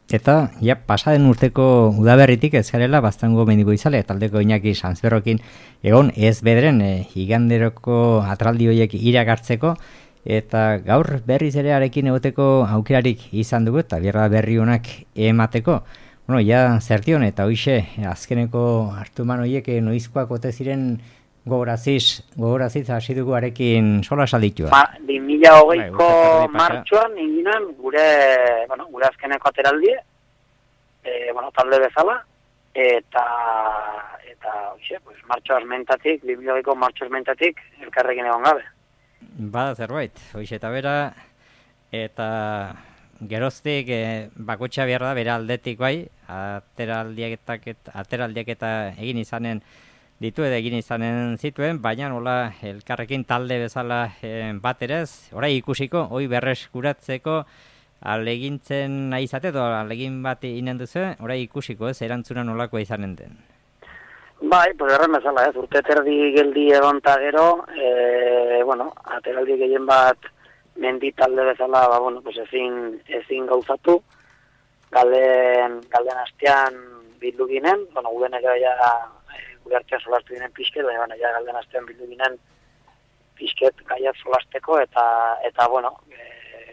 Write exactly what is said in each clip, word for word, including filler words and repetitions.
Eta, ja, pasaden urteko udaberritik ez garela Baztango mendiko izale, taldeko Iñaki Sanzerrokin egon ez bederen e, iganderoko atraldi horiek iragartzeko, eta gaur berriz ere arekin egoteko aukerarik izan dugu, eta bierra berri honak emateko. Bueno, ja, zertion, eta hoixe, azkeneko hartuman horiek noizkoak ote ziren gogoraziz, gogoraziz hasi dugu arekin sola salditua. Ba, bi mila hogeiko martxoan inginen gure, bueno, gure azkeneko ateraldie, e, bueno, talde bezala, eta, eta, oixe, pues, martxoaz mentatik, bi mila hogeiko martxoaz mentatik, elkarrekin egon gabe. Bada zerbait, hoixe eta bera, eta geroztik e, bakotxa behar da, bere aldetik bai, ateraldiak eta egin izanen, ditu edo egin izanen zituen, baina nola elkarrekin talde bezala e, bat erez, orai ikusiko, hoi berreskuratzeko alegintzen nahi izate, edo alegin bat inen duzu, orai ikusiko ez, erantzuna nolakoa izanen den. Bai, pues erren bezala ez, urte terdi geldi egon ta gero, e, bueno, ateraldi gehien bat mendi talde bezala, ba, bueno, pues ezin, ezin gauzatu, galden, galden hastean bildu ginen, bueno, gudenek ja gure artean solastu ginen pixket, baina baina ja galden hastean bildu ginen pixket gaiat solasteko, eta, eta bueno, e,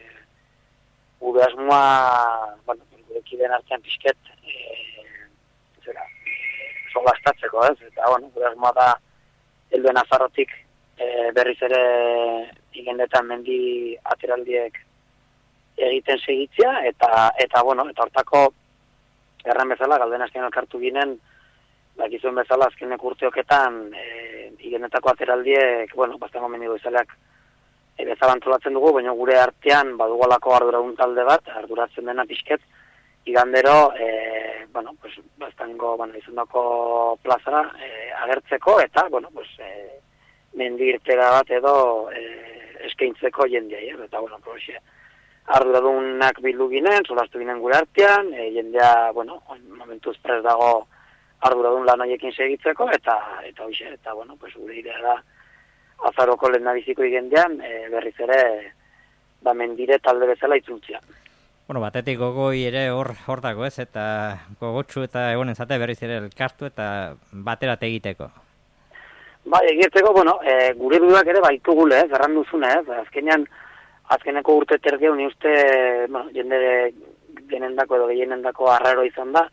gure asmoa, bueno, gure kideen artean pixket, e, zera, solastatzeko, ez? Eta, bueno, gure asmoa da helduen azarrotik e, berriz ere igendetan mendi ateraldiek egiten segitzea, eta, eta bueno, eta hortako erren bezala, galden hastean elkartu ginen, bakizuen bezala azkenek urteoketan e, igenetako ateraldiek, bueno, Baztango mendiko izaleak e, bezala antolatzen dugu, baina gure artean badugolako arduradun talde bat, arduratzen dena pixket, igandero, e, bueno, pues, Baztango, bueno, izundako plazara e, agertzeko, eta, bueno, pues, e, mendi irtera bat edo e, eskaintzeko jendeai, eh? Eta, bueno, pues, arduradunak bildu ginen, solastu ginen gure artean, e, jendea, bueno, momentuz prez dago arduradun lan horiekin segitzeko, eta, eta hoxe, eta, bueno, pues, gure idea da azaroko lehendabiziko igendean, e, berriz ere, ba, mendire talde bezala itzultzea. Bueno, batetik gogoi ere hor hor dago ez, eta gogotsu eta egonen zate berriz ere elkartu eta baterat egiteko. Bai, egiteko, bueno, e, gure dudak ere baitugule, ez, erran duzune, ez, azkenean, azkeneko urte tergeu, ni uste, bueno, jende genendako edo gehienendako arraro izan da,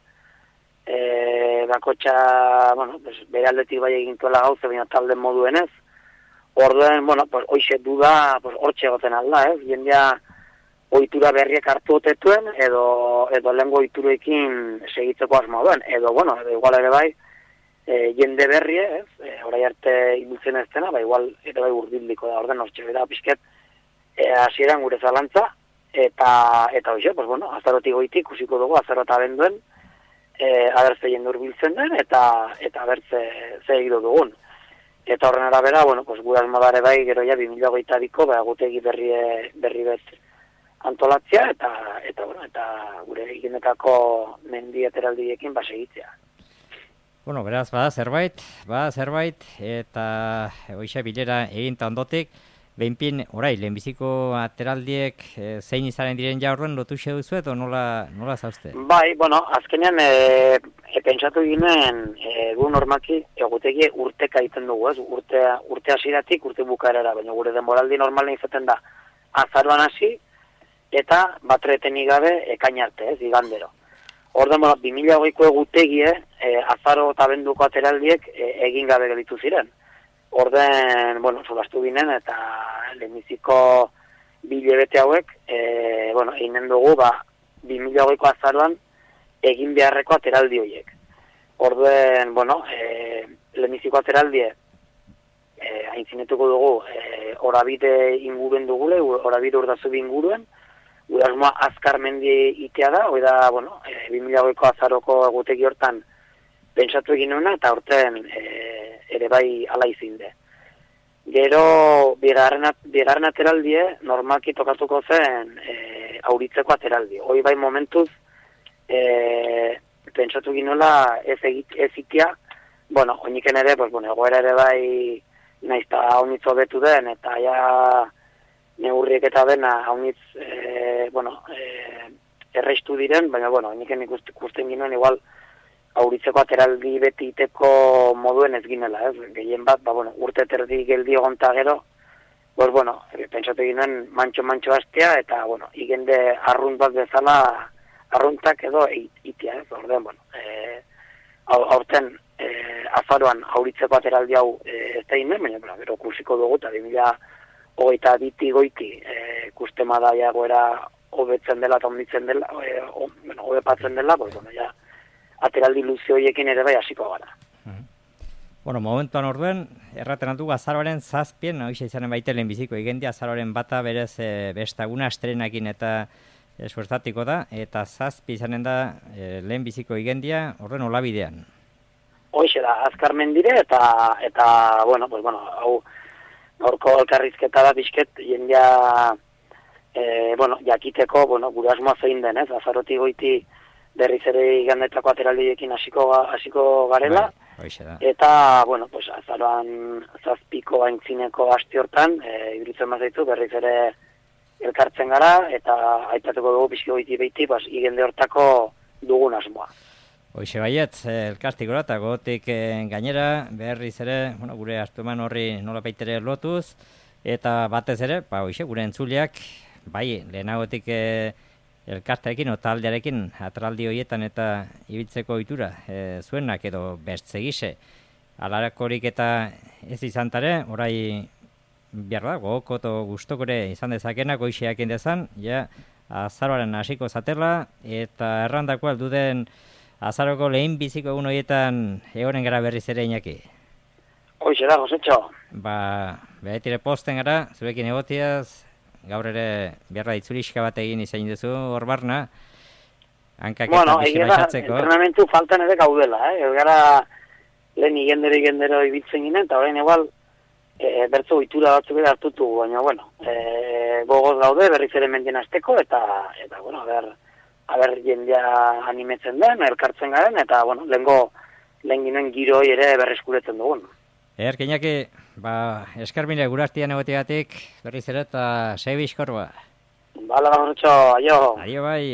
e, bakotxa, bueno, pues, bere aldetik bai egintuela gauze, baina talde moduenez, orduen, bueno, pues, hoxe duda, pues, hortxe egoten alda, ez, jendea ohitura berriak hartu otetuen, edo, edo lehengo ohiturekin segitzeko asmoa duen, edo, bueno, edo igual ere bai, e, jende berrie, ez, e, orai arte ibiltzen ez dena, ba, igual, ere bai urdildiko da, orden hortxe bera pixket, e, hasieran gure zalantza, eta, eta hoxe, pues, bueno, azarotik goitik, ikusiko dugu, azarota benduen, e, abertze jende urbiltzen den, eta, eta abertze ze egido dugun. Eta horren arabera, bueno, pues, gure asmodare bai, gero ja, bi mila hogeita biko, ba, gutegi berri, berri bet antolatzea, eta, eta, bueno, eta gure igenetako mendi ateraldiekin ba segitzea. Bueno, beraz, bada zerbait, bada zerbait, eta hoxe bilera eginta ondotik, behinpin, orai, lehenbiziko ateraldiek e, zein izanen diren ja horren lotu xe duzu, edo nola, nola zauzte? Bai, bueno, azkenean, e, e, pentsatu ginen, e, gu normaki, egutegi urteka egiten dugu, ez? Urte, urte hasiratik, urte bukaerara, baina gure denboraldi normalen izaten da azaroan hasi, eta batretenik gabe ekain arte, ez, igandero. Orden, bueno, bi mila hogeiko egutegie, e, azaro eta benduko ateraldiek e, egin gabe gelitu ziren. Orden, bueno, solastu ginen, eta lehenbiziko bilebete hauek, e, bueno, eginen dugu, ba, bi mila hogeiko azaroan egin beharreko ateraldi horiek. Orden, bueno, e, lehenbiziko ateraldie, e, aintzinetuko dugu, e, orabide inguruen dugule, orabide urdazubi inguruen, gure asmoa azkar mendi itea da, hoi da, bueno, e, bi mila hogeiko azaroko egutegi hortan pentsatu egin nuena, eta horten e, ere bai ala izinde. Gero, bigarren, bigarren ateraldie, normalki tokatuko zen e, auritzeko ateraldi. Hoi bai momentuz, e, pentsatu egin nuela ez, ez itea, bueno, oiniken ere, pues, bueno, egoera ere bai naizta haunitzo betu den, eta ja neurriek eta dena haunitz, e, bueno, e, erreistu diren, baina, bueno, niken ikusten ginoen, igual, auritzeko ateraldi beti iteko moduen ez ginela, ez? Gehien bat, ba, bueno, urte terdi geldi egonta gero, pues, bueno, pentsatu ginen mantxo-mantxo hastea, eta, bueno, igende arrunt bat bezala, arruntak edo itia, ez? Orden, bueno, e, aurten, e, azaroan auritzeko ateraldi hau e, ez da inen, baina, bueno, gero kusiko dugu, eta dimila hogeita biti goiti, e, kuste madaia goera hobetzen dela eta onditzen dela, e, o, bueno, hobepatzen dela, pues, bueno, ja, ateraldi luze horiekin ere bai hasiko gara. Bueno, momentuan orduen, erraten dugu azaroaren zazpien, hoxe izanen baite lehenbiziko igendia, azaroaren bata berez e, bestaguna estrenakin eta e, suertatiko da, eta zazpi izanen da e, lehenbiziko igendia, orduen olabidean. Hoxe da, azkar mendire, eta, eta bueno, pues, bueno, hau, gaurko elkarrizketa da bizket, jendia, e, bueno, jakiteko, bueno, gure asmoa zein den, ez, azarotik goiti, berriz ere igandetako ateraldiekin hasiko hasiko garela, bai, eta, bueno, pues, azaroan zazpiko aintzineko aste hortan, e, iruditzen mazaitu, berriz ere elkartzen gara, eta aipatuko dugu pixko goiti behiti, pues, igende hortako dugun asmoa. Hoxe baiet, elkartiko da, eta gotik gainera, berriz ere, bueno, gure hartueman horri nola baitere lotuz, eta batez ere, ba, hoxe, gure entzuleak, bai, lehenagotik e, elkartearekin o taldearekin atraldi horietan eta ibiltzeko ohitura e, zuenak edo bertzegise alarakorik eta ez izantare, orai behar da, gogoko eta guztokore izan dezakenak goixeak indezan, ja azaroaren hasiko zatela eta errandako alduden azaroko lehen biziko egun horietan egonen gara berriz ere Iñaki. Hoxe da, Josetxo. Ba, behetire posten gara, zurekin egotiaz, gaur ere beharra itzulixka bat egin izan duzu hor barna, hankak bueno, eta bizki baixatzeko. Bueno, entrenamentu faltan ere gaudela, eh? Ez gara lehen igendero igendero ibiltzen ginen, eta horrein igual e, bertzo ohitura batzuk ere hartutu, baina, bueno, e, gogoz gaude berriz ere mendien azteko, eta, eta bueno, aber, aber jendea animetzen den, elkartzen garen, eta, bueno, lehengo, lehen ginen giroi ere berreskuretzen dugun. Erk, Iñaki, ba, eskarmine gurartian egotegatik berriz ere eta segi bizkorba. Bala, Josetxo, aio. Aio bai.